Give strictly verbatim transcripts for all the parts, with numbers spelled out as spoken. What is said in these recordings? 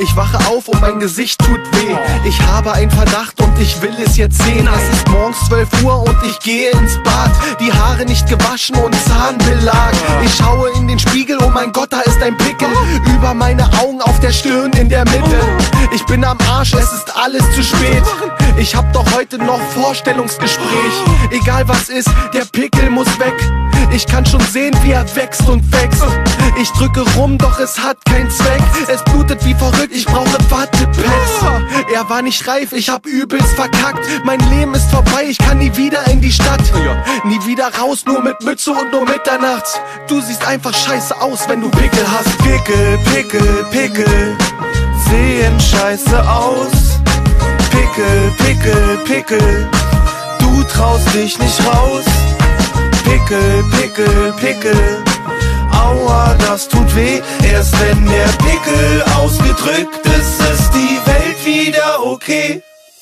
Ich wache auf und mein Gesicht tut weh. Ich habe einen Verdacht und ich will es jetzt sehen. Es ist morgens zwölf Uhr und ich gehe ins Bad. Die Haare nicht gewaschen und Zahnbelag. Ich schaue in den Spiegel, oh mein Gott, da ist ein Pickel. Über meine Augen, auf der Stirn, in der Mitte. Ich bin am Arsch, es ist alles zu spät. Ich hab doch heute noch Vorstellungsgespräch. Egal was ist, der Pickel muss weg. Ich kann schon sehen, wie er wächst und wächst. Ich drücke rum, doch es hat keinen Zweck. Es blutet wie verrückt, ich brauche Wattepads. Er war nicht reif, ich hab übelst verkackt. Mein Leben ist vorbei, ich kann nie wieder in die Stadt. Nie wieder raus, nur mit Mütze und nur mitternachts. Du siehst einfach scheiße aus, wenn du Pickel hast. Pickel, Pickel, Pickel sehen scheiße aus. Pickel, Pickel, Pickel, du traust dich nicht raus. Pickel, Pickel, Pickel, aua, das tut weh. Erst wenn der Pickel ausgedrückt ist, ist die Welt wieder okay.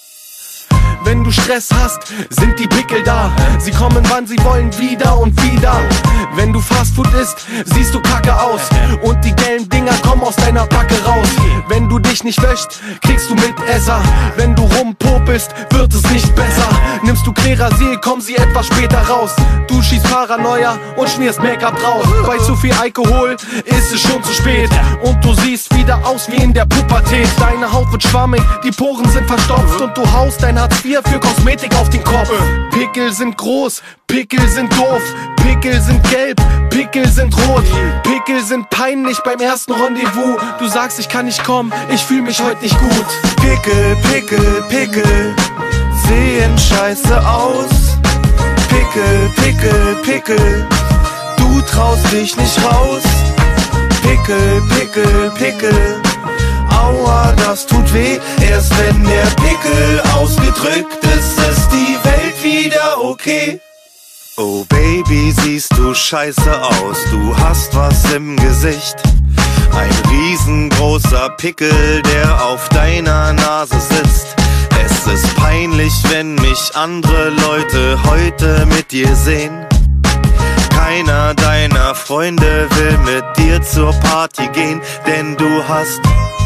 Wenn du Stress hast, sind die Pickel da. Sie kommen, wann sie wollen, wieder und wieder. Wenn du Fastfood isst, siehst du kacke aus. Und die gelben Dinger kommen aus deiner Backe raus. Wenn du dich nicht wäschst, kriegst du Mitesser. Wenn du rumpopelst, wird es nicht besser. Nimmst du Klerasil, kommen sie etwas später raus. Du schießt Paranoia und schmierst Make-up drauf. Bei zu viel Alkohol ist es schon zu spät. Und du siehst wieder aus wie in der Pubertät. Deine Haut wird schwammig, die Poren sind verstopft. Und du haust dein Hartz vier für Kosmetik auf den Kopf. Pickel sind groß, Pickel sind doof. Pickel sind gelb, Pickel sind rot. Pickel sind peinlich beim ersten Rendezvous. Du sagst, ich kann nicht kommen, ich fühl mich heute nicht gut. Pickel, Pickel, Pickel sehen scheiße aus. Pickel, Pickel, Pickel, du traust dich nicht raus. Pickel, Pickel, Pickel, aua, das tut weh. Erst wenn der Pickel ausgedrückt ist, ist die Welt wieder okay. Oh Baby, siehst du scheiße aus, du hast was im Gesicht. Ein riesengroßer Pickel, der auf deiner Nase sitzt. Es ist peinlich, wenn mich andere Leute heute mit dir sehen. Keiner deiner Freunde will mit dir zur Party gehen, denn du hast